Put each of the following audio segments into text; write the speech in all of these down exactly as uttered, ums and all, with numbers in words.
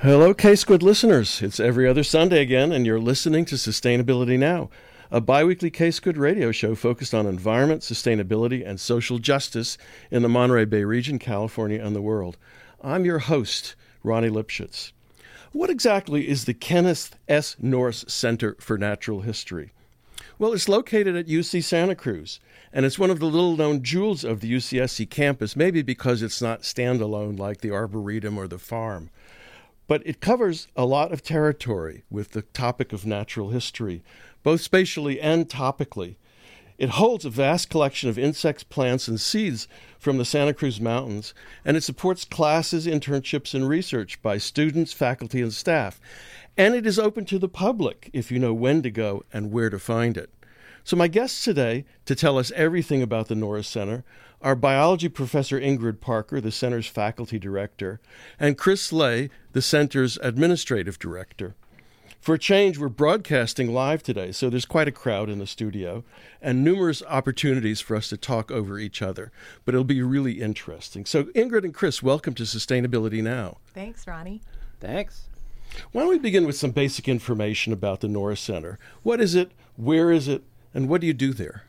Hello, K-Squid listeners. It's every other Sunday again, and you're listening to Sustainability Now, a biweekly K-Squid radio show focused on environment, sustainability, and social justice in the Monterey Bay region, California, and the world. I'm your host, Ronnie Lipschitz. What exactly is the Kenneth S. Norris Center for Natural History? Well, it's located at U C Santa Cruz, and it's one of the little-known jewels of the U C S C campus, maybe because it's not standalone like the Arboretum or the farm. But it covers a lot of territory with the topic of natural history, both spatially and topically. It holds a vast collection of insects, plants, and seeds from the Santa Cruz Mountains, and it supports classes, internships, and research by students, faculty, and staff. And it is open to the public if you know when to go and where to find it. So my guests today, to tell us everything about the Norris Center, are biology professor Ingrid Parker, the center's faculty director, and Chris Lay, the center's administrative director. For a change, we're broadcasting live today, so there's quite a crowd in the studio and numerous opportunities for us to talk over each other, but it'll be really interesting. So Ingrid and Chris, welcome to Sustainability Now. Thanks, Ronnie. Thanks. Why don't we begin with some basic information about the Norris Center? What is it, where is it, and what do you do there?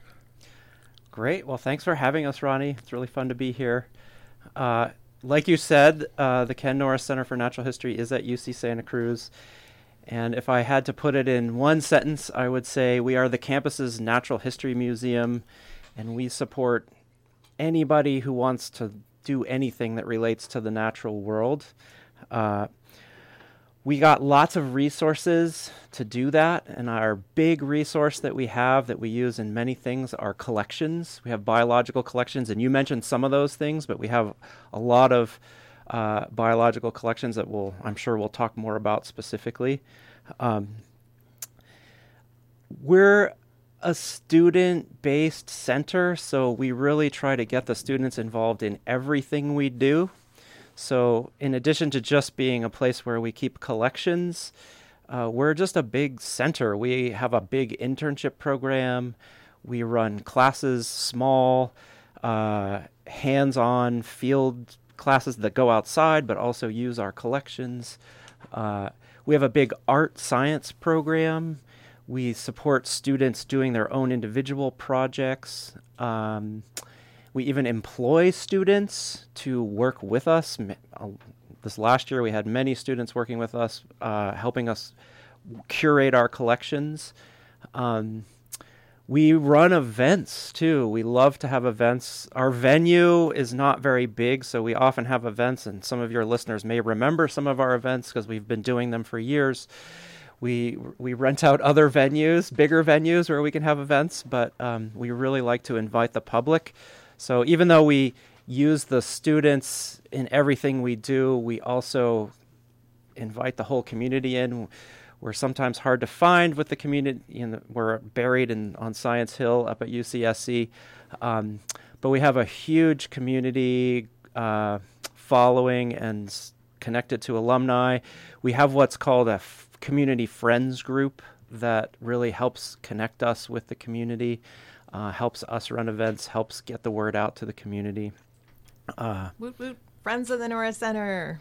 Great. Well, thanks for having us, Ronnie. It's really fun to be here. Uh, like you said, uh, the Ken Norris Center for Natural History is at U C Santa Cruz. And if I had to put it in one sentence, I would say we are the campus's natural history museum, and we support anybody who wants to do anything that relates to the natural world. Uh, We got lots of resources to do that, and our big resource that we have that we use in many things are collections. We have biological collections, and you mentioned some of those things, but we have a lot of uh, biological collections that we'll, I'm sure we'll talk more about specifically. Um, we're a student-based center, so we really try to get the students involved in everything we do. So in addition to just being a place where we keep collections, uh, we're just a big center. We have a big internship program. We run classes, small, uh, hands-on field classes that go outside but also use our collections. Uh, we have a big art science program. We support students doing their own individual projects. Um, We even employ students to work with us. This last year, we had many students working with us, uh, helping us curate our collections. Um, we run events, too. We love to have events. Our venue is not very big, so we often have events, and some of your listeners may remember some of our events because we've been doing them for years. We we rent out other venues, bigger venues where we can have events, but um, we really like to invite the public. So even though we use the students in everything we do, we also invite the whole community in. We're sometimes hard to find with the community. You know, we're buried in on Science Hill up at U C S C. Um, but we have a huge community uh, following and s- connected to alumni. We have what's called a f- community friends group that really helps connect us with the community. Uh, helps us run events, helps get the word out to the community. Uh, Woot woot, Friends of the Norris Center.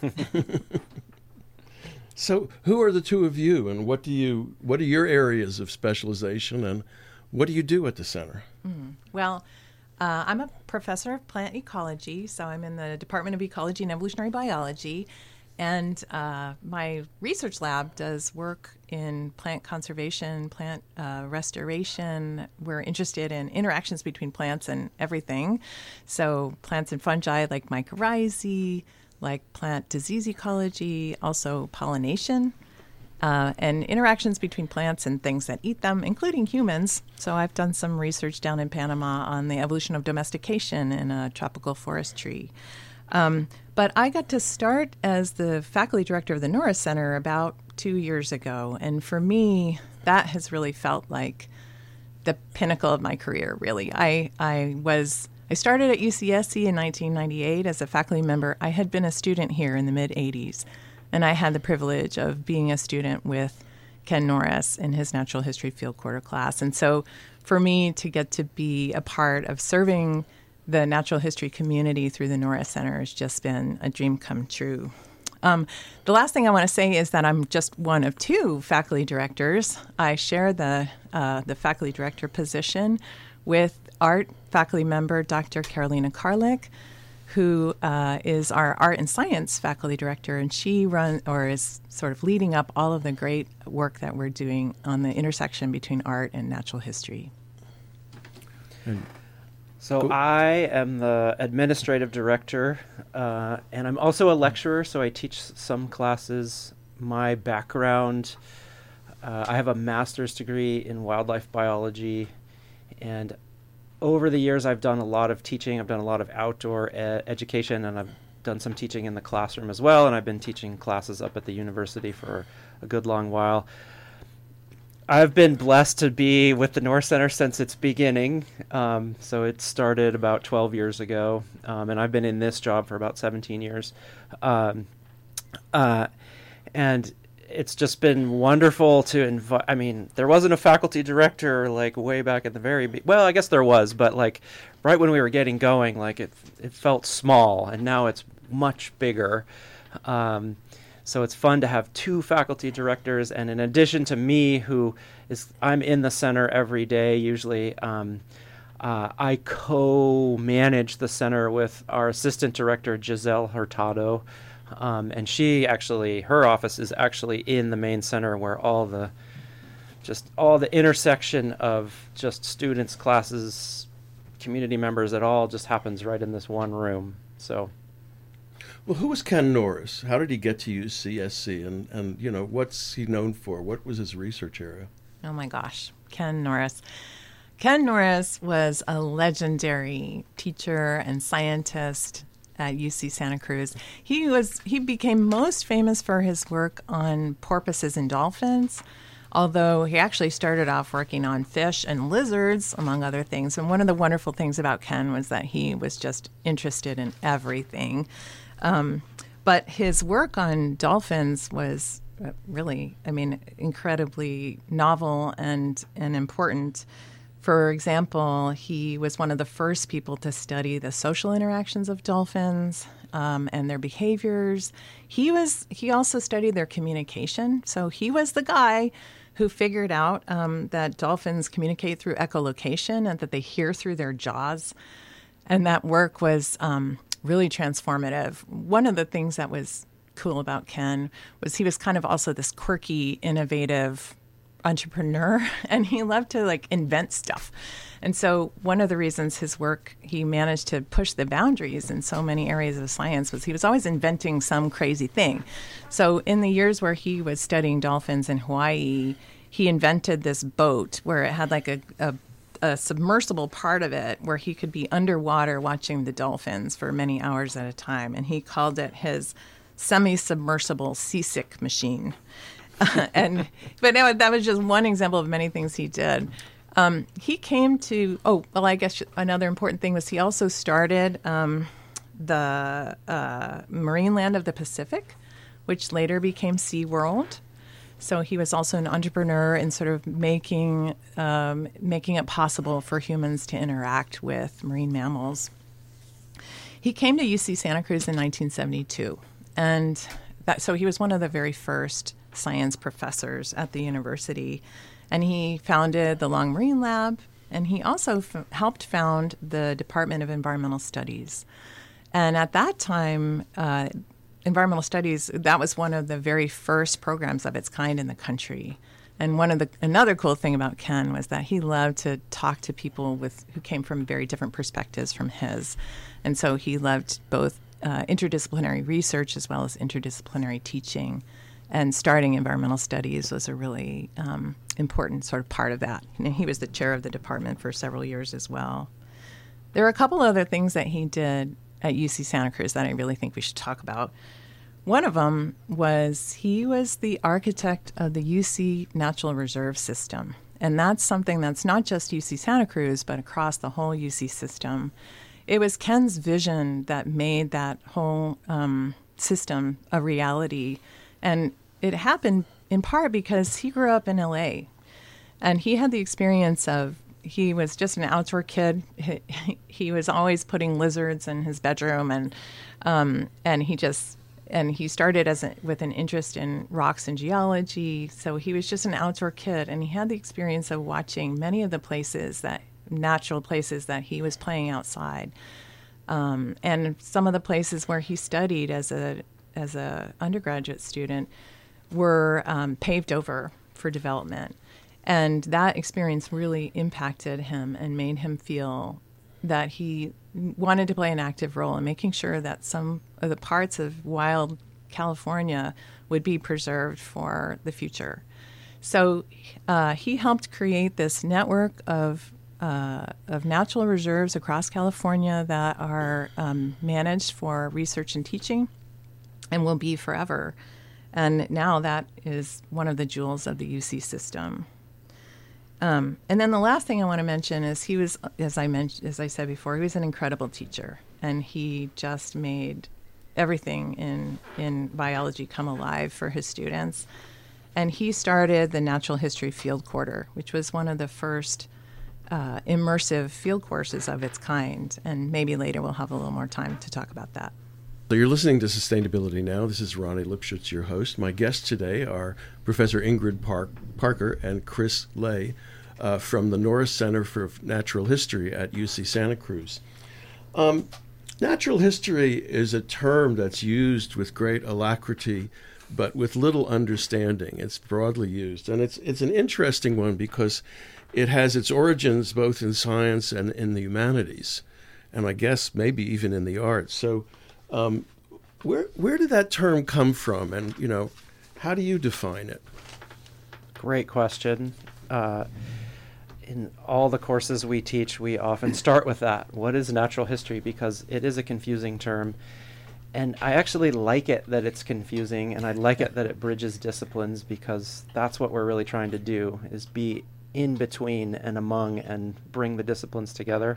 So who are the two of you, and what do you what are your areas of specialization, and what do you do at the center? Mm. Well, uh, I'm a professor of plant ecology, so I'm in the Department of Ecology and Evolutionary Biology. And uh, my research lab does work in plant conservation, plant uh, restoration. We're interested in interactions between plants and everything. So plants and fungi like mycorrhizae, like plant disease ecology, also pollination, uh, and interactions between plants and things that eat them, including humans. So I've done some research down in Panama on the evolution of domestication in a tropical forest tree. Um, but I got to start as the faculty director of the Norris Center about two years ago. And for me, that has really felt like the pinnacle of my career, really. I, I was I started at U C S C in nineteen ninety-eight as a faculty member. I had been a student here in the mid-eighties, and I had the privilege of being a student with Ken Norris in his natural history field quarter class. And so for me to get to be a part of serving the natural history community through the Norris Center has just been a dream come true. Um, the last thing I want to say is that I'm just one of two faculty directors. I share the uh, the faculty director position with art faculty member Doctor Carolina Karlik, who uh, is our art and science faculty director, and she run or is sort of leading up all of the great work that we're doing on the intersection between art and natural history. And so I am the administrative director, uh, and I'm also a lecturer, so I teach some classes. My background, uh, I have a master's degree in wildlife biology, and over the years I've done a lot of teaching. I've done a lot of outdoor e- education, and I've done some teaching in the classroom as well, and I've been teaching classes up at the university for a good long while. I've been blessed to be with the North Center since its beginning. Um, so it started about twelve years ago, um, and I've been in this job for about seventeen years. Um, uh, and it's just been wonderful to invite. I mean, there wasn't a faculty director like way back at the very be- well, I guess there was, but like right when we were getting going, like it it felt small, and now it's much bigger. Um, So it's fun to have two faculty directors, and in addition to me, who is I'm in the center every day usually, um, uh, I co-manage the center with our assistant director Giselle Hurtado, um, and she actually her office is actually in the main center where all the just all the intersection of just students, classes, community members, it all just happens right in this one room. So. Well, who was Ken Norris? How did he get to U C S C? And, and, you know, what's he known for? What was his research area? Oh, my gosh. Ken Norris. Ken Norris was a legendary teacher and scientist at U C Santa Cruz. He was he became most famous for his work on porpoises and dolphins, although he actually started off working on fish and lizards, among other things. And one of the wonderful things about Ken was that he was just interested in everything. Um, but his work on dolphins was really, I mean, incredibly novel and, and important. For example, he was one of the first people to study the social interactions of dolphins um, and their behaviors. He was he also studied their communication. So he was the guy who figured out um, that dolphins communicate through echolocation and that they hear through their jaws. And that work was um, really transformative. One of the things that was cool about Ken was he was kind of also this quirky, innovative entrepreneur, and he loved to like invent stuff. And so one of the reasons his work, he managed to push the boundaries in so many areas of science, was he was always inventing some crazy thing. So in the years where he was studying dolphins in Hawaii, he invented this boat where it had like a, a a submersible part of it where he could be underwater watching the dolphins for many hours at a time. And he called it his semi-submersible seasick machine. Uh, and but anyway, that was just one example of many things he did. Um, he came to, oh, well, I guess another important thing was he also started um, the uh, Marine Land of the Pacific, which later became SeaWorld. So he was also an entrepreneur in sort of making um, making it possible for humans to interact with marine mammals. He came to U C Santa Cruz in nineteen seventy-two, and that, so he was one of the very first science professors at the university, and he founded the Long Marine Lab, and he also f- helped found the Department of Environmental Studies. And at that time, uh, environmental studies, that was one of the very first programs of its kind in the country. And one of the another cool thing about Ken was that he loved to talk to people with who came from very different perspectives from his. And so he loved both uh, interdisciplinary research as well as interdisciplinary teaching. And starting environmental studies was a really um, important sort of part of that. And he was the chair of the department for several years as well. There are a couple other things that he did at U C Santa Cruz that I really think we should talk about. One of them was he was the architect of the U C Natural Reserve System. And that's something that's not just U C Santa Cruz, but across the whole U C system. It was Ken's vision that made that whole um, system a reality. And it happened in part because he grew up in L A. And he had the experience of he was just an outdoor kid. He, he was always putting lizards in his bedroom, and um, and he just and he started as a, with an interest in rocks and geology. So he was just an outdoor kid, and he had the experience of watching many of the places that natural places that he was playing outside, um, and some of the places where he studied as a as a undergraduate student were um, paved over for development. And that experience really impacted him and made him feel that he wanted to play an active role in making sure that some of the parts of wild California would be preserved for the future. So uh, he helped create this network of uh, of natural reserves across California that are um, managed for research and teaching and will be forever. And now that is one of the jewels of the U C system. Um, and then the last thing I want to mention is he was, as I mentioned, as I said before, he was an incredible teacher, and he just made everything in in biology come alive for his students. And he started the Natural History Field Quarter, which was one of the first uh, immersive field courses of its kind. And maybe later we'll have a little more time to talk about that. So you're listening to Sustainability Now. This is Ronnie Lipschutz, your host. My guests today are Professor Ingrid Park, Parker and Chris Lay uh, from the Norris Center for Natural History at U C Santa Cruz. Um, natural history is a term that's used with great alacrity, but with little understanding. It's broadly used, and it's it's an interesting one because it has its origins both in science and in the humanities, and I guess maybe even in the arts. So Um, where where did that term come from, and you know, how do you define it? Great question. Uh, in all the courses we teach, we often start with that. What is natural history? Because it is a confusing term, and I actually like it that it's confusing, and I like it that it bridges disciplines, because that's what we're really trying to do, is be in between and among and bring the disciplines together.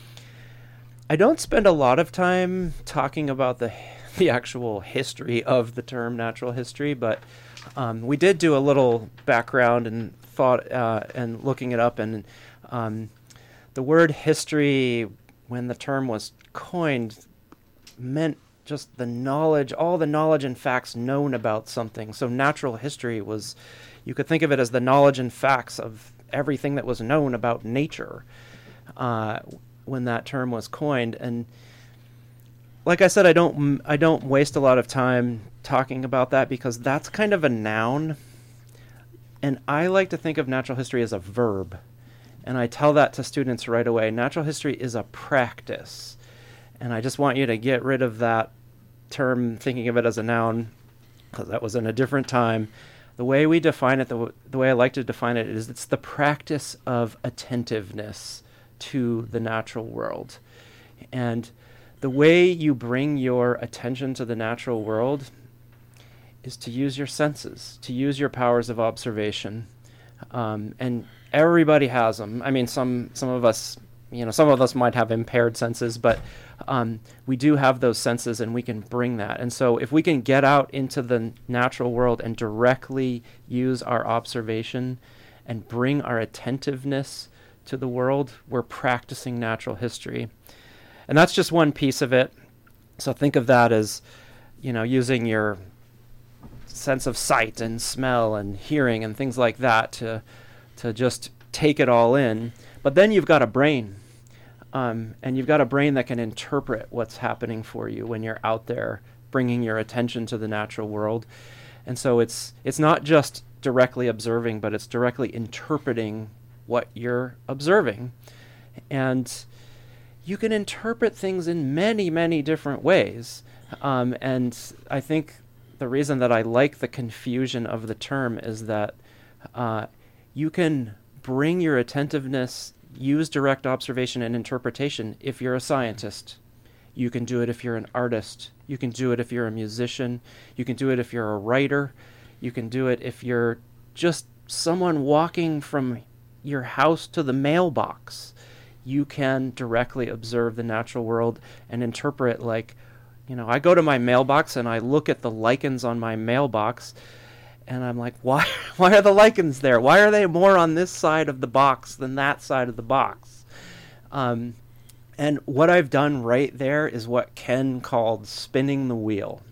I don't spend a lot of time talking about the the actual history of the term natural history, but um, we did do a little background and thought uh, and looking it up, and um, the word history, when the term was coined, meant just the knowledge, all the knowledge and facts known about something. So natural history was, you could think of it as the knowledge and facts of everything that was known about nature. Uh, when that term was coined. And like I said, I don't I don't waste a lot of time talking about that, because that's kind of a noun, and I like to think of natural history as a verb, and I tell that to students right away. Natural history is a practice, and I just want you to get rid of that term thinking of it as a noun, because that was in a different time. The way we define it, the, w- the way I like to define it, is it's the practice of attentiveness to the natural world. And the way you bring your attention to the natural world is to use your senses, to use your powers of observation. Um, and everybody has them. I mean, some some of us, you know, some of us might have impaired senses, but um, we do have those senses, and we can bring that. And so if we can get out into the natural world and directly use our observation and bring our attentiveness to the world, we're practicing natural history. And that's just one piece of it. So think of that as, you know, using your sense of sight and smell and hearing and things like that to to just take it all in. But then you've got a brain. Um, and you've got a brain that can interpret what's happening for you when you're out there bringing your attention to the natural world. And so it's it's not just directly observing, but it's directly interpreting what you're observing. And you can interpret things in many, many different ways. Um, and I think the reason that I like the confusion of the term is that uh, you can bring your attentiveness, use direct observation and interpretation if you're a scientist. You can do it if you're an artist. You can do it if you're a musician. You can do it if you're a writer. You can do it if you're just someone walking from your house to the mailbox. You can directly observe the natural world and interpret, like, you know, I go to my mailbox and I look at the lichens on my mailbox, and I'm like, why why are the lichens there? Why are they more on this side of the box than that side of the box? Um, and what I've done right there is what Ken called spinning the wheel.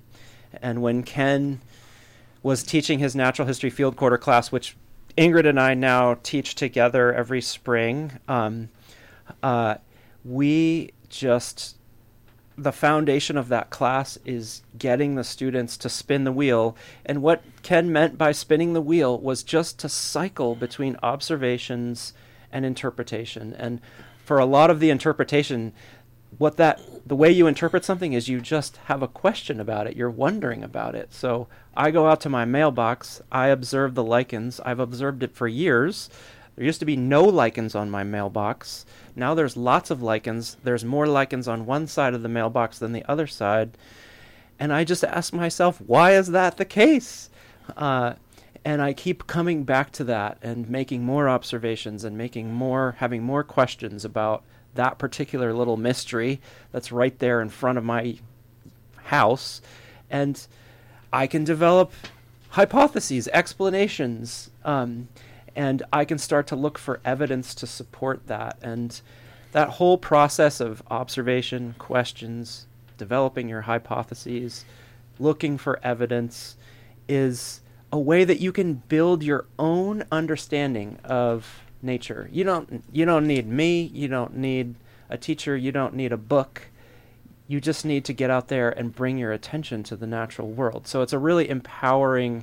And when Ken was teaching his natural history field quarter class, which Ingrid and I now teach together every spring, um, uh, we just, the foundation of that class is getting the students to spin the wheel. And what Ken meant by spinning the wheel was just to cycle between observations and interpretation. And for a lot of the interpretation, what that, the way you interpret something is you just have a question about it. You're wondering about it. So I go out to my mailbox. I observe the lichens. I've observed it for years. There used to be no lichens on my mailbox. Now there's lots of lichens. There's more lichens on one side of the mailbox than the other side. And I just ask myself, why is that the case? Uh, and I keep coming back to that and making more observations and making more, having more questions about that particular little mystery that's right there in front of my house. And I can develop hypotheses, explanations, um, and I can start to look for evidence to support that. And that whole process of observation, questions, developing your hypotheses, looking for evidence is a way that you can build your own understanding of nature. You don't you don't need me, you don't need a teacher, you don't need a book. You just need to get out there and bring your attention to the natural world. So it's a really empowering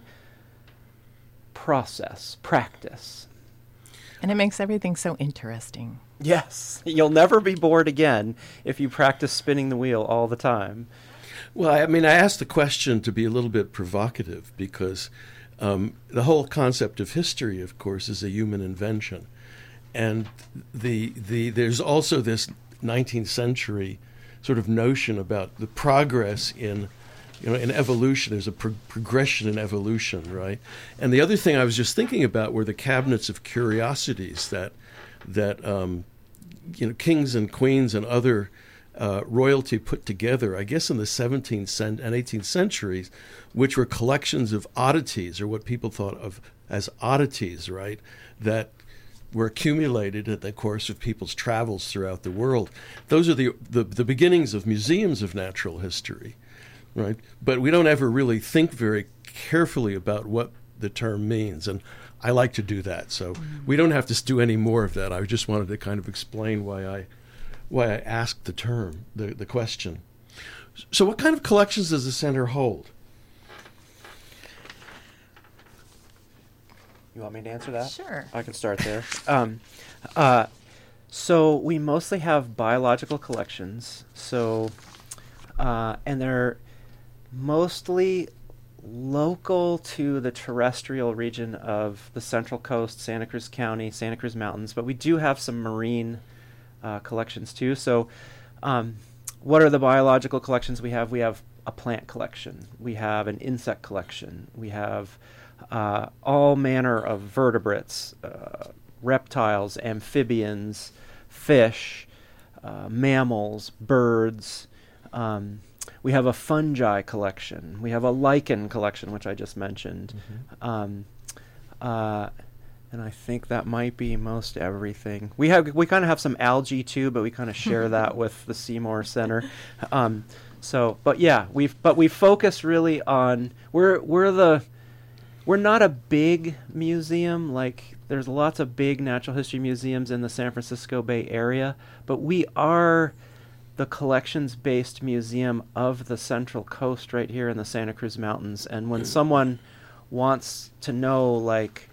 process, practice. And it makes everything so interesting. Yes. You'll never be bored again if you practice spinning the wheel all the time. Well, I mean, I asked the question to be a little bit provocative because um, the whole concept of history, of course, is a human invention. And the the there's also this nineteenth century sort of notion about the progress in, you know, in evolution. There's a pro- progression in evolution, right? And the other thing I was just thinking about were the cabinets of curiosities that that um, you know, kings and queens and other uh, royalty put together, I guess in the seventeenth cent- and eighteenth centuries, which were collections of oddities, or what people thought of as oddities, right? That were accumulated in the course of people's travels throughout the world. Those are the, the the beginnings of museums of natural history, right? But we don't ever really think very carefully about what the term means, and I like to do that. So mm-hmm. we don't have to do any more of that. I just wanted to kind of explain why I why I asked the term, the, the question. So what kind of collections does the center hold? You want me to answer that? Sure. I can start there. um, uh, so we mostly have biological collections. So, uh, and they're mostly local to the terrestrial region of the Central Coast, Santa Cruz County, Santa Cruz Mountains, but we do have some marine uh, collections too. So, um, what are the biological collections we have? We have a plant collection. We have an insect collection. We have Uh, all manner of vertebrates, uh, reptiles, amphibians, fish, uh, mammals, birds. Um, we have a fungi collection. We have a lichen collection, which I just mentioned. Mm-hmm. Um, uh, and I think that might be most everything. We have we kind of have some algae too, but we kind of share that with the Seymour Center. Um, so, but yeah, we've but we focus really on we're we're the We're not a big museum, like there's lots of big natural history museums in the San Francisco Bay Area, but we are the collections-based museum of the Central Coast right here in the Santa Cruz Mountains. And when someone wants to know, like,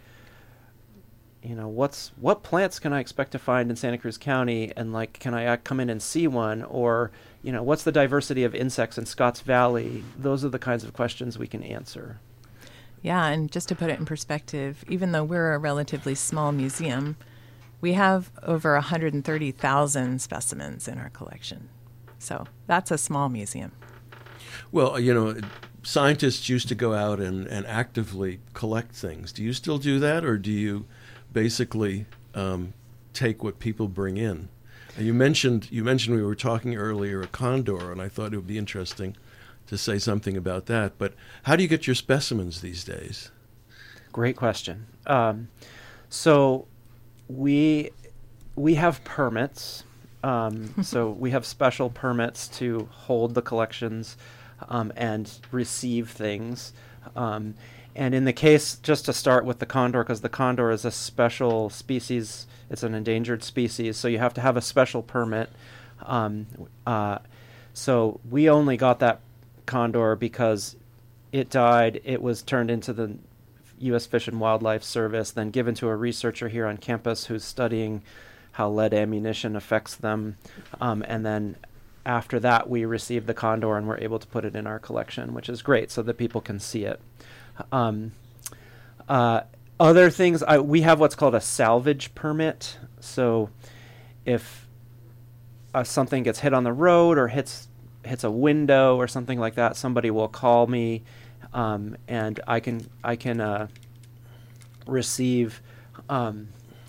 you know, what's what plants can I expect to find in Santa Cruz County, and like, can I uh, come in and see one, or, you know, what's the diversity of insects in Scotts Valley? Those are the kinds of questions we can answer. Yeah, and just to put it in perspective, even though we're a relatively small museum, we have over one hundred thirty thousand specimens in our collection. So that's a small museum. Well, you know, scientists used to go out and, and actively collect things. Do you still do that, or do you basically um, take what people bring in? And you mentioned you mentioned we were talking earlier a condor, and I thought it would be interesting to say something about that. But how do you get your specimens these days? Great question. Um, so we we have permits. Um, so we have special permits to hold the collections. um, and receive things. Um, and in the case, just to start with the condor, because the condor is a special species, it's an endangered species, so you have to have a special permit. Um, uh, so we only got that condor because it died. It was turned into the U S Fish and Wildlife Service, then given to a researcher here on campus who's studying how lead ammunition affects them. Um, and then after that, we received the condor and were able to put it in our collection, which is great so that people can see it. Um, uh, other things, I, we have what's called a salvage permit. So if uh, something gets hit on the road or hits hits a window or something like that, somebody will call me, um, and I can I can uh, receive um,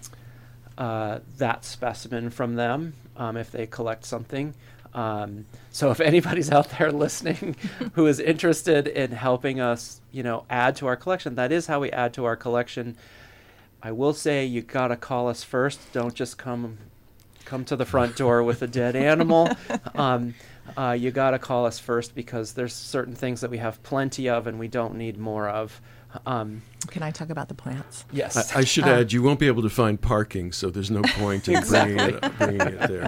uh, that specimen from them um, if they collect something. Um, so if anybody's out there listening who is interested in helping us, you know, add to our collection, that is how we add to our collection. I will say you gotta call us first. Don't just come come to the front door with a dead animal. Um, uh, you gotta call us first because there's certain things that we have plenty of and we don't need more of. Um, Can I talk about the plants? yes. I, I should Um, add, you won't be able to find parking, so there's no point in bringing it, bringing it there.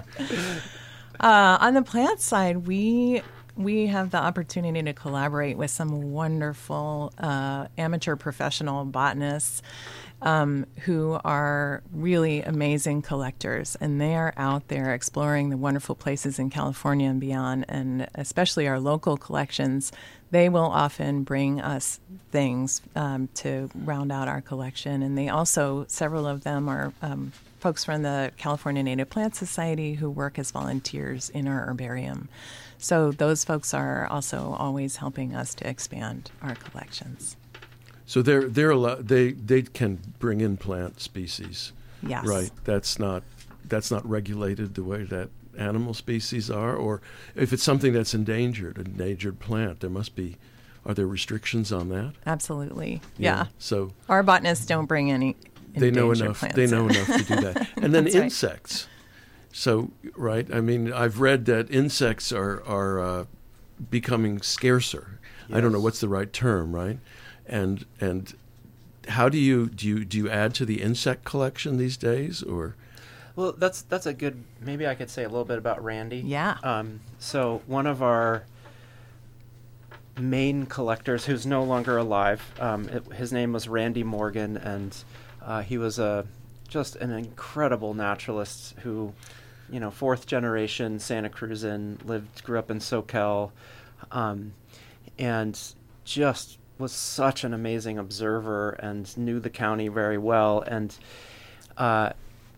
Uh, on the plant side, we we have the opportunity to collaborate with some wonderful uh, amateur professional botanists um, who are really amazing collectors, and they are out there exploring the wonderful places in California and beyond, and especially our local collections. They will often bring us things um, to round out our collection, and they also, several of them are um, folks from the California Native Plant Society who work as volunteers in our herbarium. So those folks are also always helping us to expand our collections. So they're they're allo- they they can bring in plant species, Yes. right? That's not that's not regulated the way that animal species are, or if it's something that's endangered, an endangered plant, there must be. Are there restrictions on that? Absolutely. Yeah. So Our botanists don't bring any they know endangered enough. plants They know in. enough to do that. And then That's right. insects. So right, I mean, I've read that insects are are uh, becoming scarcer. I don't know Yes. what's the right term, right? And and how do you do you do you add to the insect collection these days, or? Well, that's that's a good. Maybe I could say a little bit about Randy. Yeah. Um, so one of our main collectors, who's no longer alive, um, it, his name was Randy Morgan, and uh, he was a just an incredible naturalist who, you know, fourth generation Santa Cruzan, lived, grew up in SoCal, um, and just was such an amazing observer and knew the county very well, and. Uh,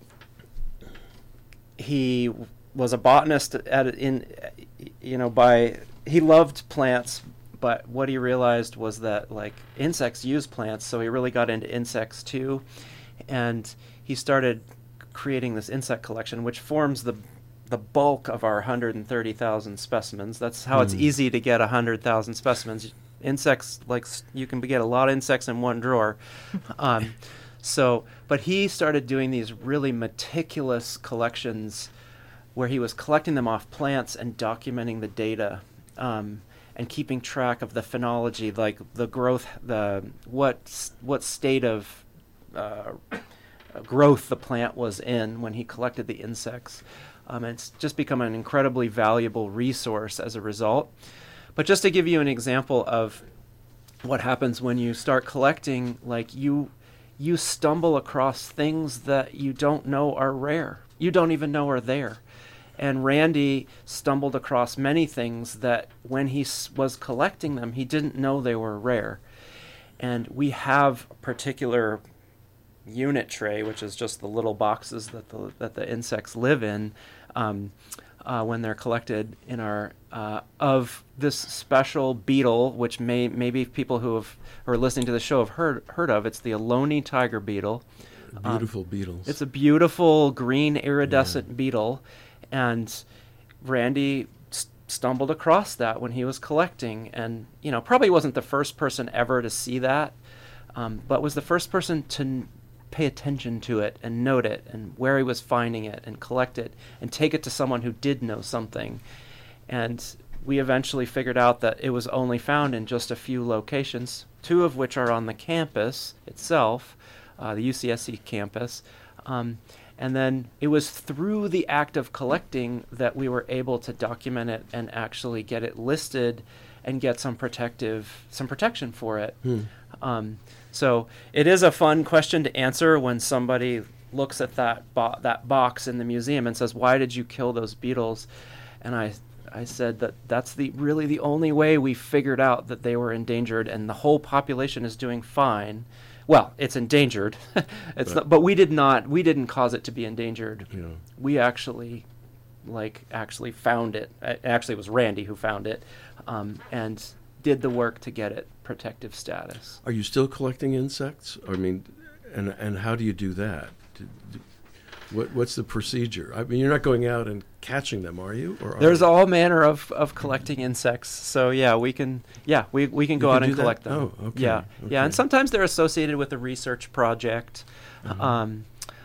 He was a botanist at in, you know, by he loved plants, but what he realized was that like insects use plants, so he really got into insects too, and he started creating this insect collection, which forms the the bulk of our one hundred thirty thousand specimens. That's how mm. it's easy to get one hundred thousand specimens. Insects, like you can get a lot of insects in one drawer. Um, So, but he started doing these really meticulous collections where he was collecting them off plants and documenting the data um, and keeping track of the phenology, like the growth, the what what state of uh, growth the plant was in when he collected the insects. Um, and it's just become an incredibly valuable resource as a result. But just to give you an example of what happens when you start collecting, like you... you stumble across things that you don't know are rare. You don't even know are there. And Randy stumbled across many things that when he s- was collecting them, he didn't know they were rare. And we have a particular unit tray, which is just the little boxes that the, that the insects live in um, uh, when they're collected in our, uh, of this special beetle, which may maybe people who have who are listening to the show have heard heard of. It's the Ohlone tiger beetle. Beautiful um, beetles. It's a beautiful green iridescent yeah. beetle, and Randy st- stumbled across that when he was collecting, and you know probably wasn't the first person ever to see that, um, but was the first person to n- pay attention to it and note it and where he was finding it and collect it and take it to someone who did know something. And we eventually figured out that it was only found in just a few locations, two of which are on the campus itself, uh, the U C S C campus. Um, and then it was through the act of collecting that we were able to document it and actually get it listed and get some protective, some protection for it. Hmm. Um, so it is a fun question to answer when somebody looks at that bo- that box in the museum and says, "Why did you kill those beetles?" And I I said that that's the really the only way we figured out that they were endangered, and the whole population is doing fine. Well, it's endangered. it's but, not, but we did not we didn't cause it to be endangered. Yeah. We actually like actually found it. Actually, it was Randy who found it, um, and did the work to get it protective status. Are you still collecting insects? I mean, and and how do you do that? Do, do, what what's the procedure? I mean, you're not going out and catching them, are you? Or are There's you? all manner of, of collecting insects. So yeah, we can yeah we we can go you out can and collect that? them. Oh, okay. Yeah, okay. yeah, and sometimes they're associated with a research project, uh-huh. um,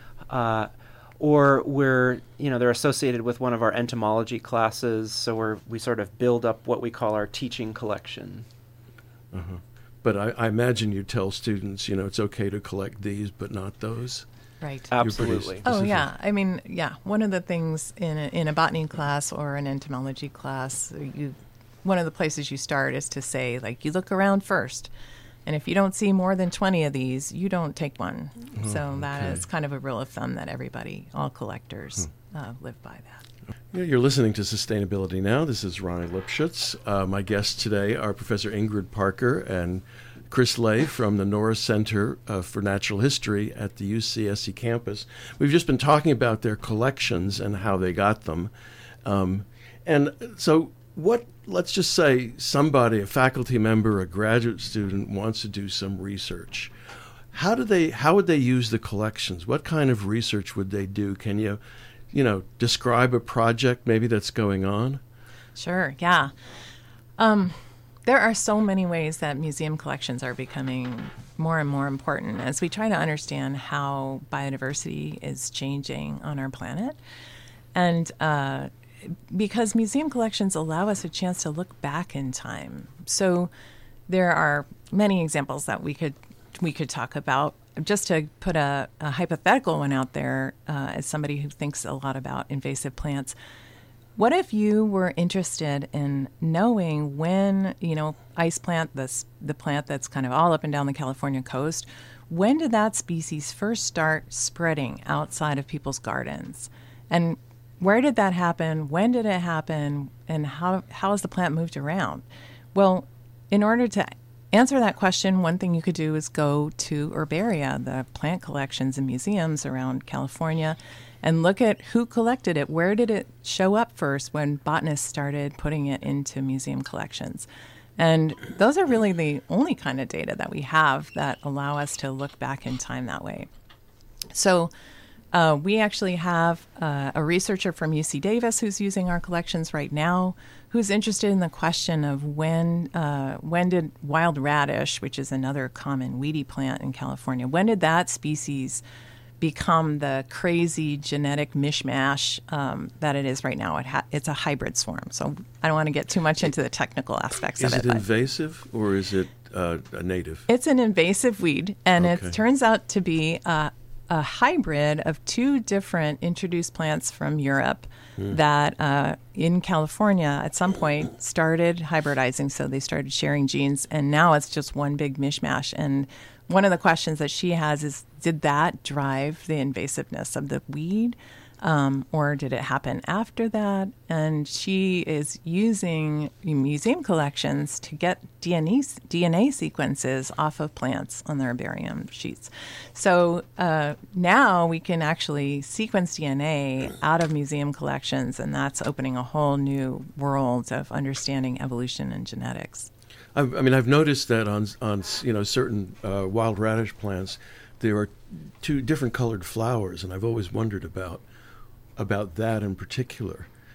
uh, or we're you know they're associated with one of our entomology classes. So we're we sort of build up what we call our teaching collection. Uh-huh. But I, I imagine you tell students, you know, it's okay to collect these, but not those. Right. Absolutely. Oh, yeah. I mean, yeah. One of the things in a, in a botany class or an entomology class, you one of the places you start is to say, like, you look around first. And if you don't see more than twenty of these, you don't take one. Oh, so okay. That is kind of a rule of thumb that everybody, all collectors, hmm. uh, live by that. Yeah, you're listening to Sustainability Now. This is Ronnie Lipschutz. Uh, my guests today are Professor Ingrid Parker and Chris Lay from the Norris Center uh, for Natural History at the U C S C campus. We've just been talking about their collections and how they got them. Um, and so what, let's just say somebody, a faculty member, a graduate student wants to do some research. How do they, how would they use the collections? What kind of research would they do? Can you, you know, describe a project maybe that's going on? Sure, yeah. Um, there are so many ways that museum collections are becoming more and more important as we try to understand how biodiversity is changing on our planet. And uh, because museum collections allow us a chance to look back in time. So there are many examples that we could we could talk about. Just to put a, a hypothetical one out there, uh, as somebody who thinks a lot about invasive plants, what if you were interested in knowing when, you know, ice plant, this, the plant that's kind of all up and down the California coast, when did that species first start spreading outside of people's gardens? And where did that happen? When did it happen? And how how has the plant moved around? Well, in order to answer that question, one thing you could do is go to herbaria, the plant collections and museums around California, and look at who collected it. Where did it show up first when botanists started putting it into museum collections? And those are really the only kind of data that we have that allow us to look back in time that way. So uh, we actually have uh, a researcher from U C Davis who's using our collections right now, who's interested in the question of when uh, when did wild radish, which is another common weedy plant in California, when did that species become the crazy genetic mishmash um, that it is right now? It ha- it's a hybrid swarm. So I don't want to get too much into the technical aspects is of it. Is it invasive or is it uh, a native? It's an invasive weed, and okay. it turns out to be uh, a hybrid of two different introduced plants from Europe mm. that uh, in California at some point started hybridizing. So they started sharing genes, and now it's just one big mishmash. And one of the questions that she has is, did that drive the invasiveness of the weed, um, or did it happen after that? And she is using museum collections to get D N A, D N A sequences off of plants on the herbarium sheets. So uh, now we can actually sequence D N A out of museum collections, and that's opening a whole new world of understanding evolution and genetics. I mean, I've noticed that on on you know certain uh, wild radish plants, there are two different colored flowers, and I've always wondered about about that in particular.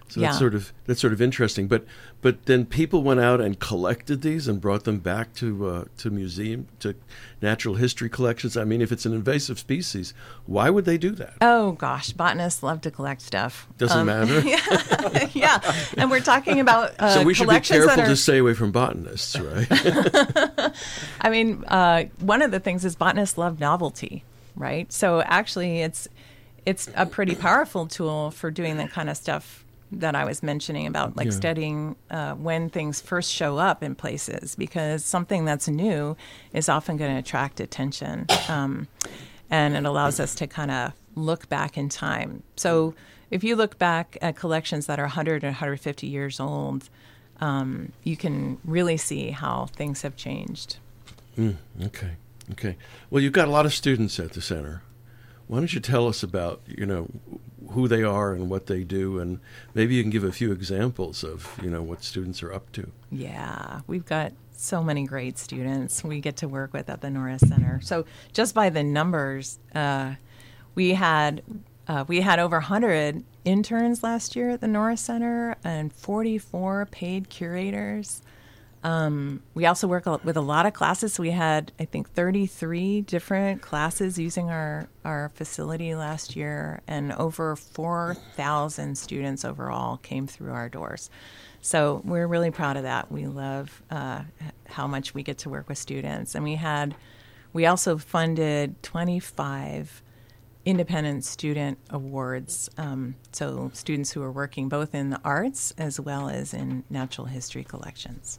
So yeah. that's sort of that's sort of interesting. But but then people went out and collected these and brought them back to uh, to museum to natural history collections. I mean, if it's an invasive species, why would they do that? Oh gosh, botanists love to collect stuff. Doesn't Um, matter. yeah, yeah, and we're talking about uh, So we should be collections that careful are- to stay away from botanists, right? I mean, uh, one of the things is botanists love novelty, right? So actually, it's it's a pretty powerful tool for doing the kind of stuff that I was mentioning about, like Yeah. studying uh, when things first show up in places, because something that's new is often going to attract attention, um, and it allows us to kind of look back in time. So if you look back at collections that are one hundred or one hundred fifty years old, um, you can really see how things have changed. Mm, okay, okay. Well, you've got a lot of students at the center. Why don't you tell us about, you know, who they are and what they do, and maybe you can give a few examples of, you know, what students are up to. Yeah, we've got so many great students we get to work with at the Norris Center. So just by the numbers, uh, we had uh, we had over one hundred interns last year at the Norris Center and forty-four paid curators. Um, we also work a- with a lot of classes. We had, I think, thirty-three different classes using our, our facility last year, and over four thousand students overall came through our doors. So we're really proud of that. We love uh, how much we get to work with students. And we had, we also funded twenty-five independent student awards. Um, so students who are working both in the arts as well as in natural history collections.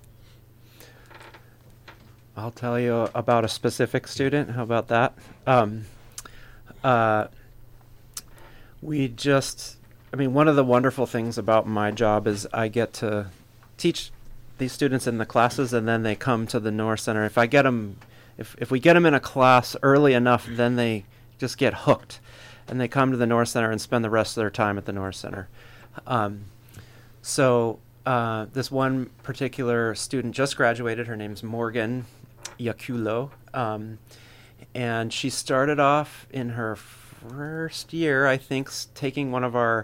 I'll tell you about a specific student. How about that? Um, uh, we just, I mean, one of the wonderful things about my job is I get to teach these students in the classes, and then they come to the Norris Center. If I get them, if, if we get them in a class early enough, then they just get hooked, and they come to the Norris Center and spend the rest of their time at the Norris Center. Um, so uh, this one particular student just graduated. Her name's Morgan Yaculo, um, and she started off in her first year, I think, s- taking one of our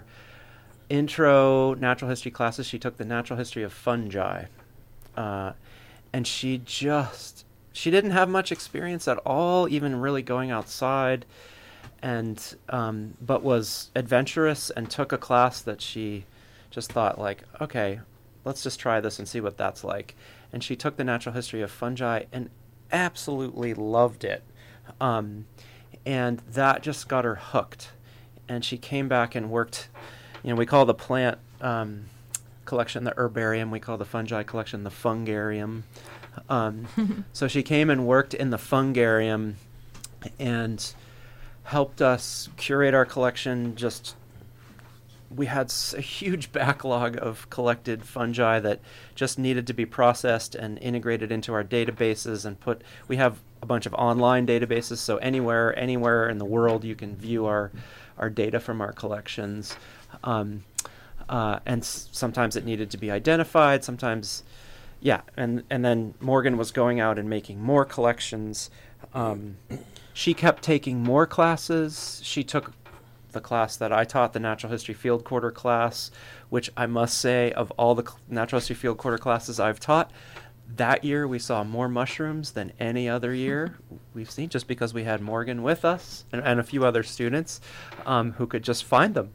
intro natural history classes. She took the natural history of fungi, uh, and she just, she didn't have much experience at all, even really going outside, and um, but was adventurous and took a class that she just thought, like, okay, let's just try this and see what that's like. And she took the natural history of fungi and absolutely loved it. Um, and that just got her hooked. And she came back and worked, you know, we call the plant um, collection the herbarium. We call the fungi collection the fungarium. Um, so she came and worked in the fungarium and helped us curate our collection. Just we had s- a huge backlog of collected fungi that just needed to be processed and integrated into our databases and put. We have a bunch of online databases, so anywhere, anywhere in the world, you can view our our data from our collections. Um, uh, and s- sometimes it needed to be identified. Sometimes, yeah. And and then Morgan was going out and making more collections. Um, she kept taking more classes. She took the class that I taught, the Natural History Field Quarter class, which I must say, of all the cl- Natural History Field Quarter classes I've taught, that year we saw more mushrooms than any other year we've seen, just because we had Morgan with us and, and a few other students um, who could just find them.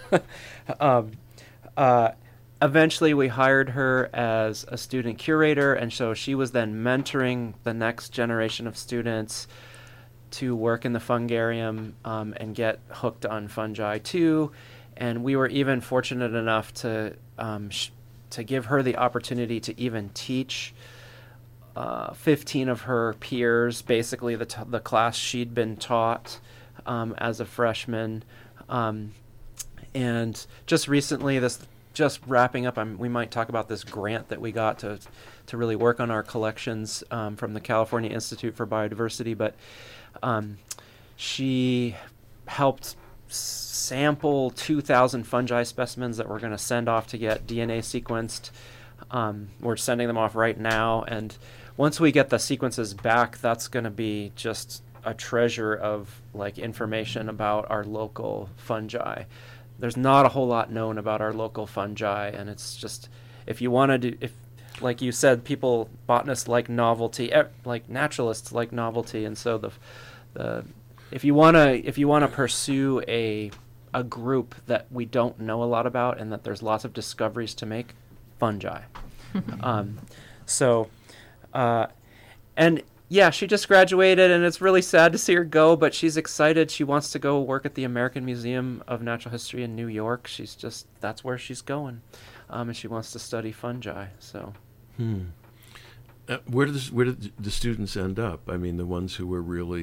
um, uh, eventually we hired her as a student curator, and so she was then mentoring the next generation of students to work in the fungarium um, and get hooked on fungi too. And we were even fortunate enough to um, sh- to give her the opportunity to even teach uh, fifteen of her peers, basically the t- the class she'd been taught um, as a freshman. Um, and just recently, this just wrapping up, I'm, we might talk about this grant that we got to to really work on our collections um, from the California Institute for Biodiversity, but Um, she helped sample two thousand fungi specimens that we're going to send off to get D N A sequenced. Um, we're sending them off right now, and once we get the sequences back, that's going to be just a treasure of like information about our local fungi there's not a whole lot known about our local fungi, and it's just, if you want to do, if, like you said, people, botanists like novelty, like naturalists like novelty, and so the, the, if you want to, if you want to pursue a, a group that we don't know a lot about and that there's lots of discoveries to make, fungi. um, so, uh, and yeah, she just graduated, and it's really sad to see her go, but she's excited. She wants to go work at the American Museum of Natural History in New York. She's just, that's where she's going. Um, and she wants to study fungi, so. Hmm. Uh, where did this, where did the students end up? I mean, the ones who were really,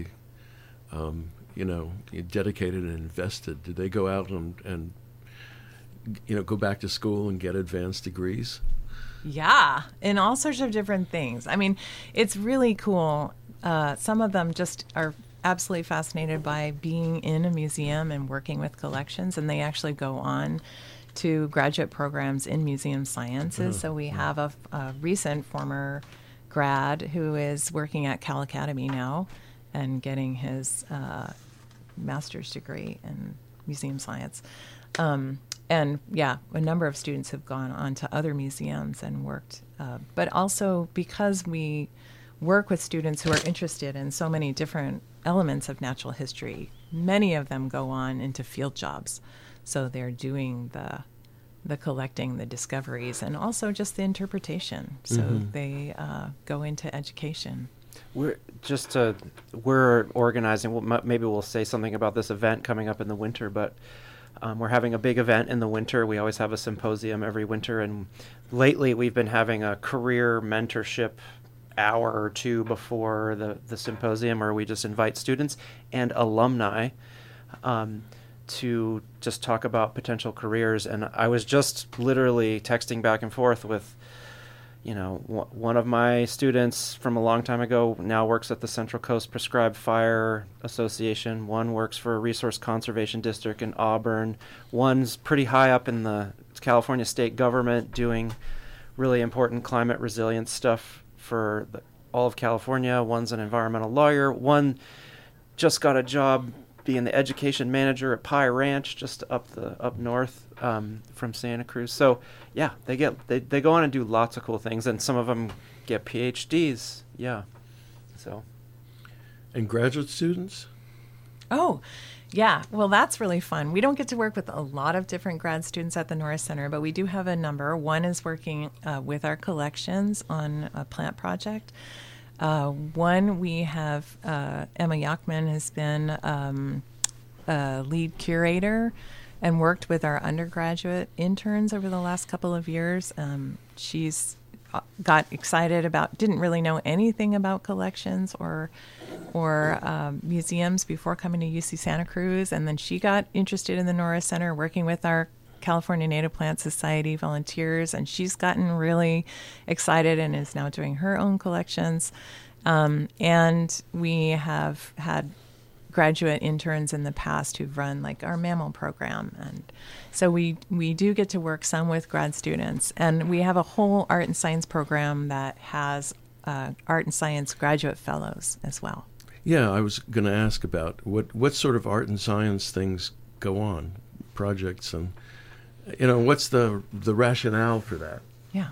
um, you know, dedicated and invested. Did they go out and, and, you know, go back to school and get advanced degrees? Yeah, in all sorts of different things. I mean, it's really cool. Uh, some of them just are absolutely fascinated by being in a museum and working with collections, and they actually go on to graduate programs in museum sciences. Oh, so we wow. have a, a recent former grad who is working at Cal Academy now and getting his uh, master's degree in museum science. Um, And yeah, a number of students have gone on to other museums and worked. Uh, but also because we work with students who are interested in so many different elements of natural history, many of them go on into field jobs. So they're doing the the collecting, the discoveries, and also just the interpretation. So Mm-hmm. they uh, go into education. We're just to, we're organizing, we'll, m- maybe we'll say something about this event coming up in the winter, but Um, we're having a big event in the winter. We always have a symposium every winter, and lately we've been having a career mentorship hour or two before the, the symposium, where we just invite students and alumni um, to just talk about potential careers. And I was just literally texting back and forth with, you know, w- one of my students from a long time ago now works at the Central Coast Prescribed Fire Association. One works for a resource conservation district in Auburn. One's pretty high up in the California state government doing really important climate resilience stuff for the, all of California. One's an environmental lawyer. One just got a job being the education manager at Pie Ranch, just up the up north um, from Santa Cruz. So yeah, they get they, they go on and do lots of cool things, and some of them get P H Ds. Yeah, so. And graduate students? Oh, yeah. Well, that's really fun. We don't get to work with a lot of different grad students at the Norris Center, but we do have a number. One is working uh, with our collections on a plant project. Uh, one, we have uh, Emma Yachman has been um, a lead curator and worked with our undergraduate interns over the last couple of years. Um, she's got excited about, didn't really know anything about collections or or um, museums before coming to U C Santa Cruz, and then she got interested in the Norris Center, working with our California Native Plant Society volunteers, and she's gotten really excited and is now doing her own collections. Um, and we have had graduate interns in the past who've run like our mammal program, and so we we do get to work some with grad students, and we have a whole art and science program that has uh, art and science graduate fellows as well. Yeah, I was going to ask about what what sort of art and science things go on, projects, and you know, what's the the rationale for that? Yeah.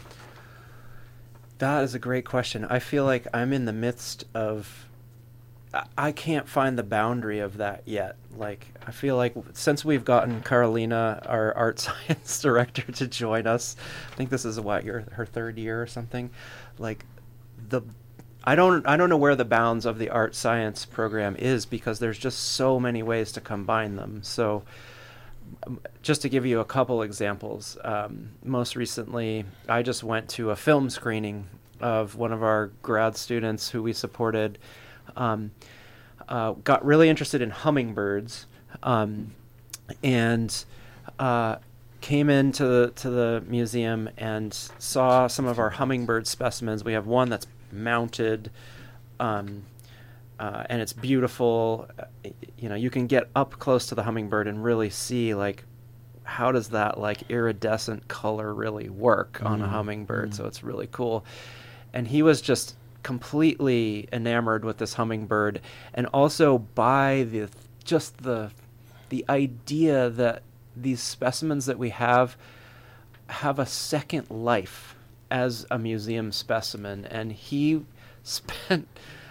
That is a great question. I feel like I'm in the midst of, I can't find the boundary of that yet. Like, I feel like since we've gotten Carolina, our art science director, to join us, I think this is what, your her third year or something. Like, the I don't I don't know where the bounds of the art science program is, because there's just so many ways to combine them. So, just to give you a couple examples, um, most recently, I just went to a film screening of one of our grad students who we supported. Um, uh, got really interested in hummingbirds, um, and uh, came into the, to the museum and saw some of our hummingbird specimens. We have one that's mounted, um, uh, and it's beautiful. You know, you can get up close to the hummingbird and really see, like, how does that, like, iridescent color really work mm-hmm. on a hummingbird? Mm-hmm. So it's really cool. And he was just completely enamored with this hummingbird, and also by the just the the idea that these specimens that we have have a second life as a museum specimen. And he spent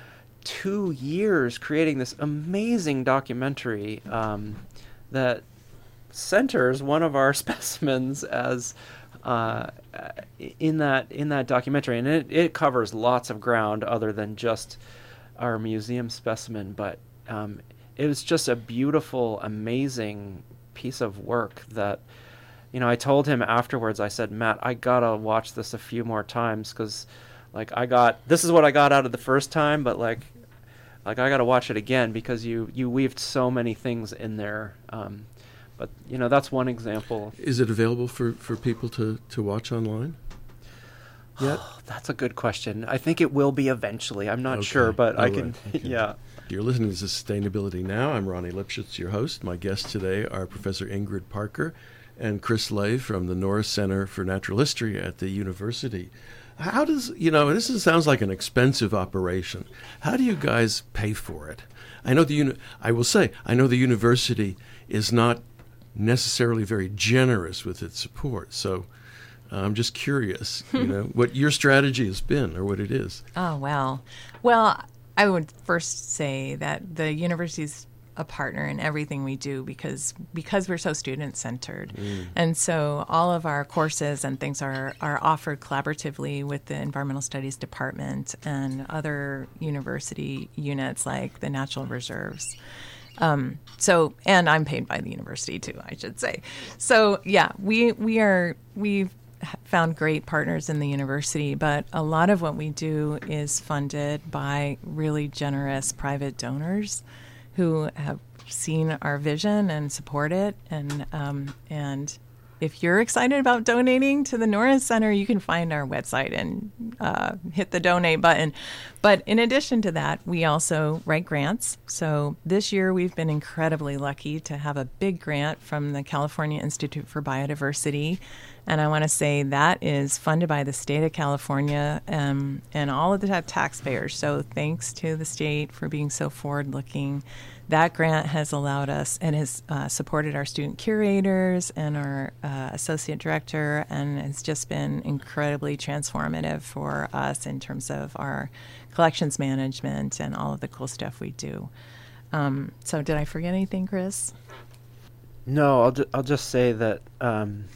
two years creating this amazing documentary um, that centers one of our specimens as uh, in that in that documentary, and it, it covers lots of ground other than just our museum specimen. But um, it was just a beautiful, amazing piece of work that, you know, I told him afterwards, I said, Matt, I gotta watch this a few more times, because like I got, this is what I got out of the first time, but like, like I gotta watch it again, because you, you weaved so many things in there. Um, but, you know, that's one example. Is it available for, for people to, to watch online? Yet? Oh, that's a good question. I think it will be eventually. I'm not okay. sure, but oh, I can, right. okay. yeah. You're listening to Sustainability Now. I'm Ronnie Lipschitz, your host. My guests today are Professor Ingrid Parker and Chris Lay from the Norris Center for Natural History at the university. How does, you know, this is, sounds like an expensive operation. How do you guys pay for it? I know the, uni- I will say, I know the university is not necessarily very generous with its support. So I'm just curious, you know, what your strategy has been or what it is. Oh, well. Well, I would first say that the university's a partner in everything we do because because we're so student-centered. Mm. And so all of our courses and things are, are offered collaboratively with the Environmental Studies Department and other university units like the Natural Reserves. Um, so, and I'm paid by the university too, I should say. So, yeah, we we are we've found great partners in the university, but a lot of what we do is funded by really generous private donors who have seen our vision and support it. And um, and if you're excited about donating to the Norris Center, you can find our website and uh, hit the donate button. But in addition to that, we also write grants. So this year we've been incredibly lucky to have a big grant from the California Institute for Biodiversity. And I want to say that is funded by the state of California um, and all of the taxpayers. So thanks to the state for being so forward-looking. That grant has allowed us and has uh, supported our student curators and our uh, associate director, and it's just been incredibly transformative for us in terms of our collections management and all of the cool stuff we do. Um, so did I forget anything, Chris? No, I'll, ju- I'll just say that um,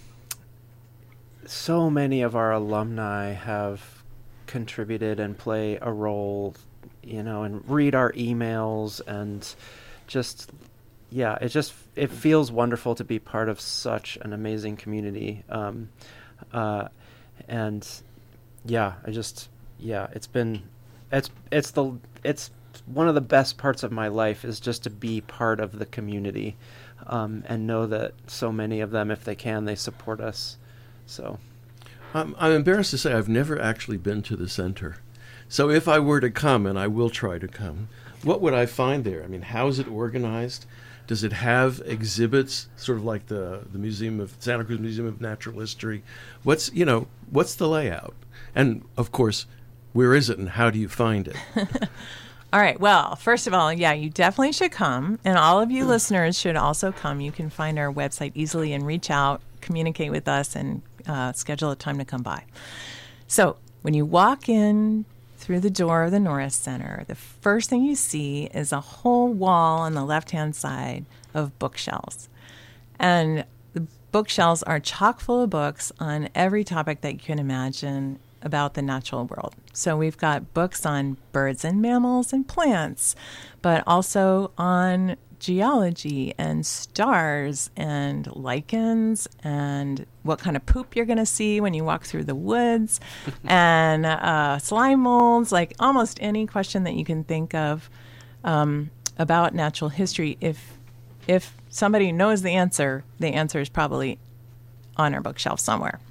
so many of our alumni have contributed and play a role, you know, and read our emails, and just, yeah, it just, it feels wonderful to be part of such an amazing community. Um, uh, and yeah, I just, yeah, it's been, it's, it's the, it's one of the best parts of my life is just to be part of the community, um, and know that so many of them, if they can, they support us. So. I'm, I'm embarrassed to say I've never actually been to the center. So if I were to come, and I will try to come, what would I find there? I mean, how is it organized? Does it have exhibits, sort of like the, the Museum of Santa Cruz Museum of Natural History? What's, you know, what's the layout? And, of course, where is it and how do you find it? All right. Well, first of all, yeah, you definitely should come. And all of you listeners should also come. You can find our website easily and reach out, communicate with us, and uh, schedule a time to come by. So when you walk in through the door of the Norris Center, the first thing you see is a whole wall on the left-hand side of bookshelves. And the bookshelves are chock full of books on every topic that you can imagine about the natural world. So we've got books on birds and mammals and plants, but also on geology and stars and lichens and what kind of poop you're going to see when you walk through the woods and uh, slime molds, like almost any question that you can think of um, about natural history. If if somebody knows the answer, the answer is probably on our bookshelf somewhere.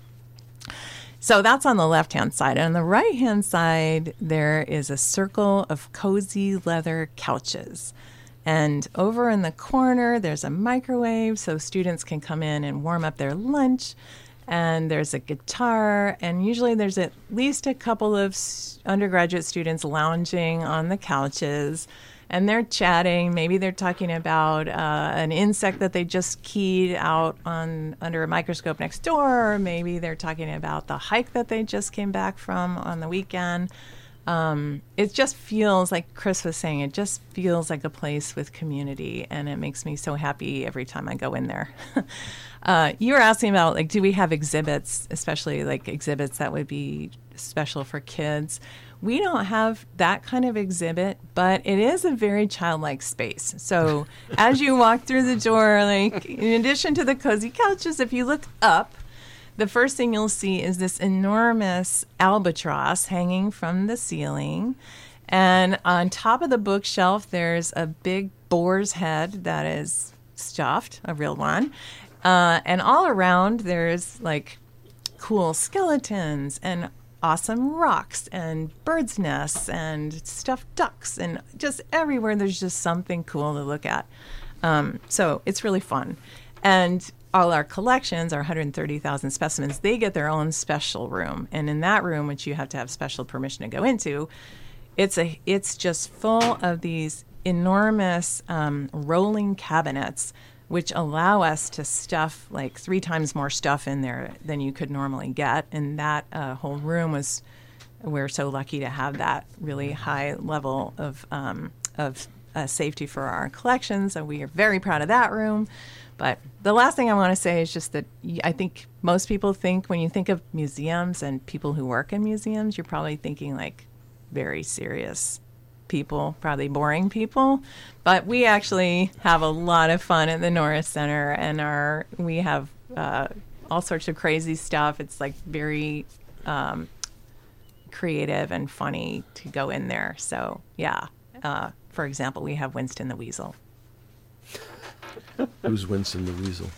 So that's on the left-hand side. And on the right-hand side, there is a circle of cozy leather couches. And over in the corner, there's a microwave so students can come in and warm up their lunch. And there's a guitar. And usually there's at least a couple of undergraduate students lounging on the couches. and they're chatting. Maybe they're talking about uh, an insect that they just keyed out on under a microscope next door, or maybe they're talking about the hike that they just came back from on the weekend. Um, it just feels like Chris was saying, it just feels like a place with community, and it makes me so happy every time I go in there. uh, you were asking about, like, do we have exhibits, especially like exhibits that would be special for kids? We don't have that kind of exhibit, but it is a very childlike space. So as you walk through the door, like, in addition to the cozy couches, if you look up, the first thing you'll see is this enormous albatross hanging from the ceiling. And on top of the bookshelf, there's a big boar's head that is stuffed, a real one. Uh, and all around, there's like cool skeletons and awesome rocks and birds' nests and stuffed ducks. And just everywhere, there's just something cool to look at. Um, so it's really fun. And all our collections, our one hundred thirty thousand specimens, they get their own special room. And in that room, which you have to have special permission to go into, it's a it's just full of these enormous um, rolling cabinets, which allow us to stuff like three times more stuff in there than you could normally get. And that uh, whole room was, we're so lucky to have that really high level of um, of uh, safety for our collections. So we are very proud of that room. But the last thing I want to say is just that I think most people think, when you think of museums and people who work in museums, you're probably thinking like very serious people, probably boring people. But we actually have a lot of fun at the Norris Center, and our we have uh, all sorts of crazy stuff. It's like very um, creative and funny to go in there. So yeah, uh, for example, we have Winston the Weasel. Who's Winston the Weasel?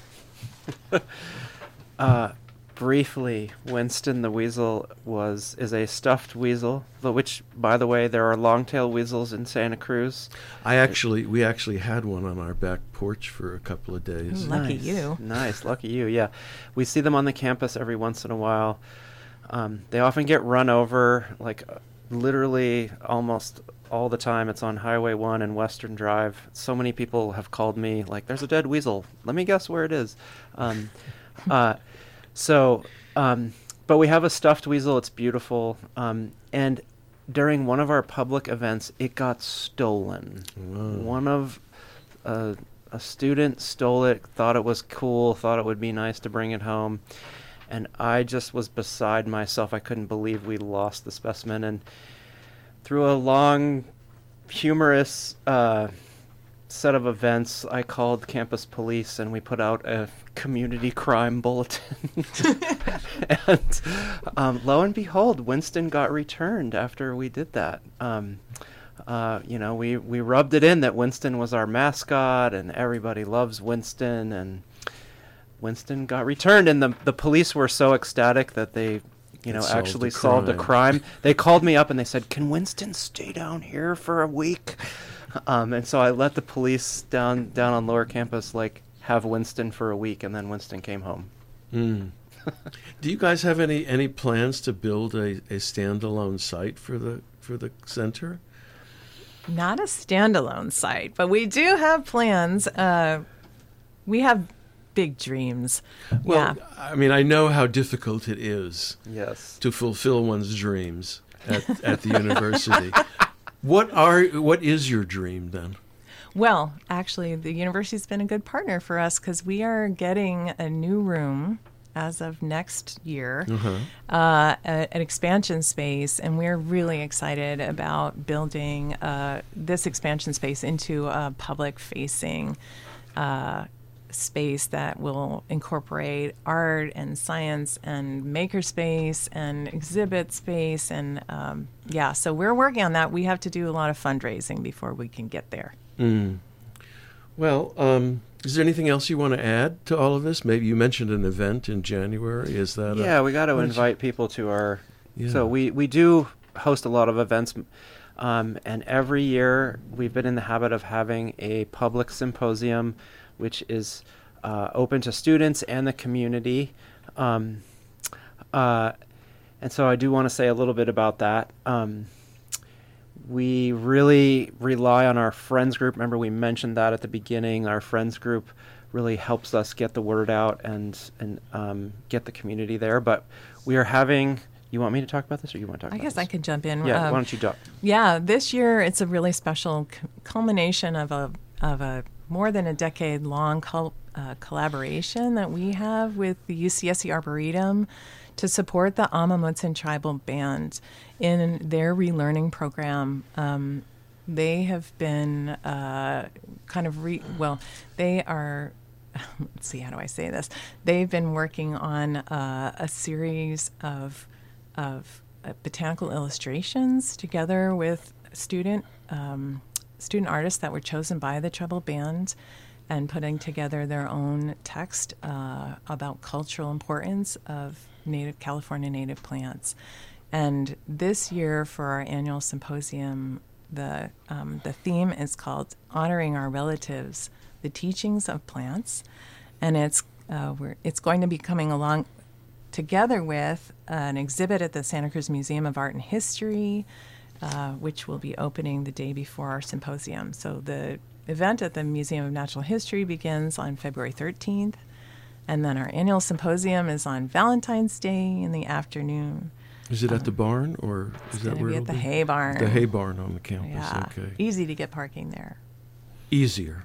uh, briefly, Winston the Weasel was is a stuffed weasel, which, by the way, there are long-tailed weasels in Santa Cruz. I actually, we actually had one on our back porch for a couple of days. Ooh, lucky Nice. you. Nice, lucky you, yeah. We see them on the campus every once in a while. Um, they often get run over, like uh, literally almost all the time. It's on Highway one and Western Drive. So many people have called me, like, there's a dead weasel. Let me guess where it is. Um, uh, so, um, but we have a stuffed weasel. It's beautiful. Um, and during one of our public events, it got stolen. Whoa. One of uh, a student stole it, thought it was cool, thought it would be nice to bring it home. And I just was beside myself. I couldn't believe we lost the specimen. And through a long, humorous uh, set of events, I called campus police, and we put out a community crime bulletin. And um, lo and behold, Winston got returned after we did that. Um, uh, you know, we, we rubbed it in that Winston was our mascot, and everybody loves Winston, and Winston got returned. And the the police were so ecstatic that they, you know, solved actually a solved a crime. crime. They called me up and they said, "Can Winston stay down here for a week?" Um, and so I let the police down down on Lower Campus like have Winston for a week, and then Winston came home. Mm. Do you guys have any, any plans to build a, a standalone site for the for the center? Not a standalone site, but we do have plans. Uh, we have big dreams. Well, yeah. I mean, I know how difficult it is Yes. to fulfill one's dreams at, at the university. What are what is your dream then? Well, actually, the university's been a good partner for us because we are getting a new room as of next year, Uh-huh. uh, a, an expansion space, and we're really excited about building uh, this expansion space into a public-facing uh, space that will incorporate art and science and makerspace and exhibit space, and um, yeah, so we're working on that. We have to do a lot of fundraising before we can get there. Mm. Well, um, is there anything else you want to add to all of this? Maybe you mentioned an event in January. Is that Yeah, a, we got to what is- invite people to our. Yeah. So we we do host a lot of events, um, and every year we've been in the habit of having a public symposium, which is uh, open to students and the community. Um, uh, and so I do want to say a little bit about that. Um, we really rely on our friends group. Remember, we mentioned that at the beginning. Our friends group really helps us get the word out and and um, get the community there. But we are having. You want me to talk about this, or you want to talk I about guess this? I could jump in. Yeah, Um, why don't you talk? Yeah, this year it's a really special c- culmination of a of a more than a decade long col- uh, collaboration that we have with the U C S C Arboretum to support the Amah Mutsun Tribal Band in their relearning program. Um, they have been uh, kind of re well, they are. Let's see, how do I say this? They've been working on uh, a series of of uh, botanical illustrations together with student um, student artists that were chosen by the Tribal Band, and putting together their own text uh, about cultural importance of native California native plants. And this year for our annual symposium, the um, the theme is called "Honoring Our Relatives: The Teachings of Plants," and it's uh, we're, it's going to be coming along together with an exhibit at the Santa Cruz Museum of Art and History, uh, which will be opening the day before our symposium. So the event at the Museum of Natural History begins on February thirteenth, and then our annual symposium is on Valentine's Day in the afternoon. Is it at the barn, or is It's that going to where be it'll at the be? Hay Barn. The Hay Barn on the campus. Yeah, Okay. easy to get parking there. Easier.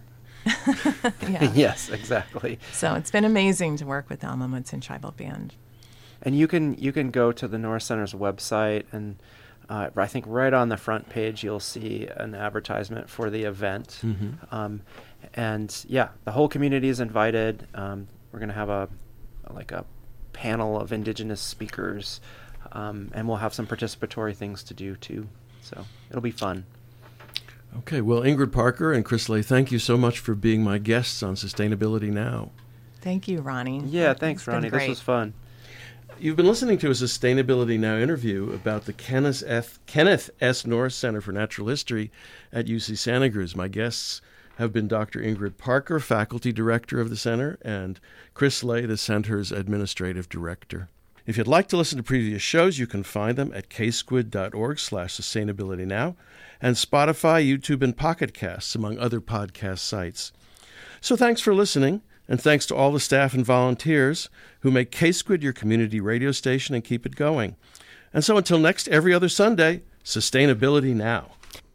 Yeah. Yes, exactly. So it's been amazing to work with the Amah Mutsun Tribal Band. And you can you can go to the Norris Center's website, and uh, I think right on the front page you'll see an advertisement for the event. Mm-hmm. Um, and yeah, the whole community is invited. Um, we're going to have a like a panel of indigenous speakers, um, and we'll have some participatory things to do too. So it'll be fun. Okay, well, Ingrid Parker and Chris Lay, thank you so much for being my guests on Sustainability Now. Thank you, Ronnie. Yeah, thanks, It's been Ronnie. This great. was fun. You've been listening to a Sustainability Now interview about the Kenneth F. Kenneth S. Norris Center for Natural History at U C Santa Cruz. My guests have been Doctor Ingrid Parker, Faculty Director of the Center, and Chris Lay, the Center's Administrative Director. If you'd like to listen to previous shows, you can find them at ksquid.org slash sustainabilitynow and Spotify, YouTube, and Pocket Casts, among other podcast sites. So thanks for listening, and thanks to all the staff and volunteers who make K-Squid your community radio station and keep it going. And so until next every other Sunday, Sustainability Now.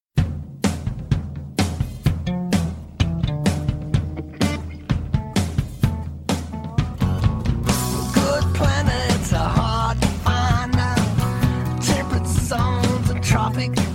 Good planets are hard to find now. Temperate zones and tropic